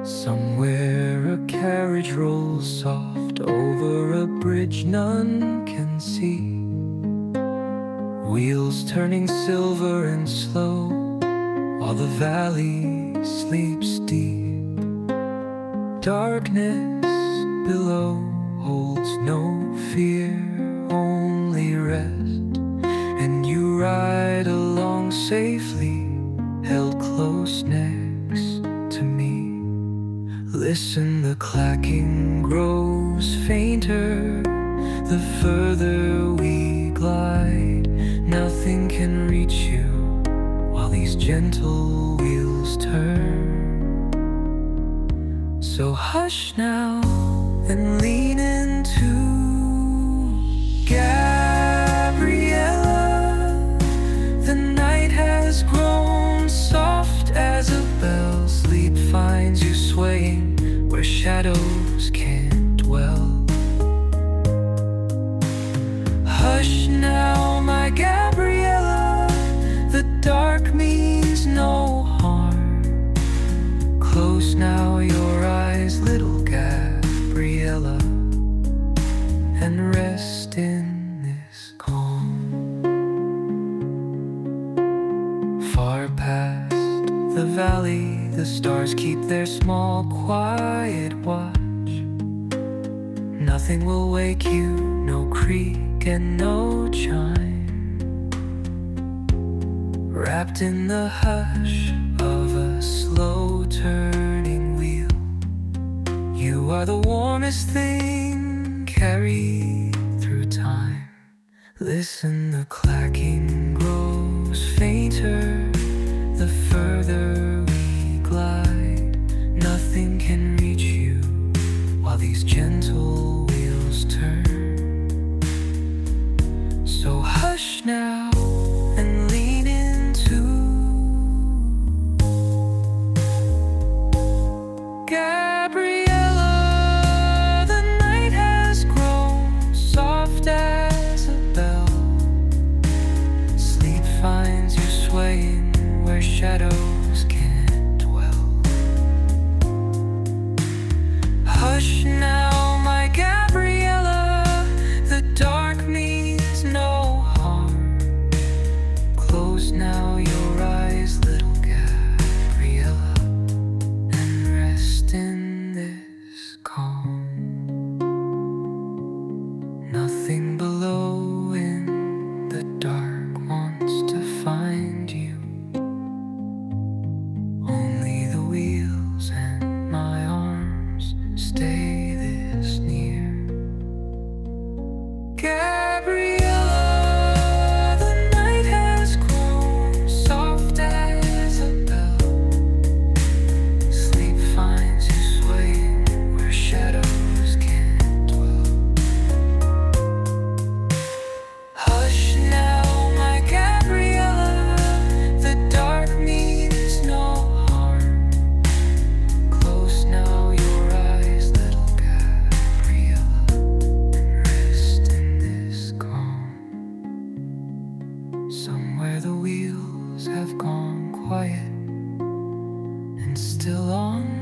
Somewhere a carriage rolls soft over a bridge none can see. Wheels turning silver and slow while the valley sleeps deep. Darkness below holds no fear, only rest. And you ride along safely, held close next to me. Listen, the clacking grows fainter the further we glide. Nothing can reach you while these gentle wheels turn. So hush now and lean into Gabriella. The night has grown soft as a bell. Sleep finds you swaying where shadows can't dwell. Hush now, my Gabriella, the dark means no harm. Close now your eyes, little Gabriella, and rest in this calm. Far past the valley, the stars keep their small, quiet watch. Nothing will wake you, no creak and no chime. Wrapped in the hush of a slow turning wheel, you are the warmest thing carried through time. Listen, the clacking grows fainter the further we glide. Nothing can reach you while these gentle wheels turn. So hush now and lean into Gabriella. The night has grown soft as a bell. Sleep finds you swaying where shadows can't dwell. Hush now, my Gabriella, the dark means no harm. Close now your eyes, little Gabriella, and rest in this calm. Nothing below in the dark wants to find you. Only the wheels and my arms stay this near. Gabriella, the night has grown soft as a bell. Sleep finds you swaying where shadows can't dwell. Hush now, my Gabriella, the dark means no harm. Close now your eyes, little Gabriella, and rest in this calm. Somewhere the wheels have gone quiet and still on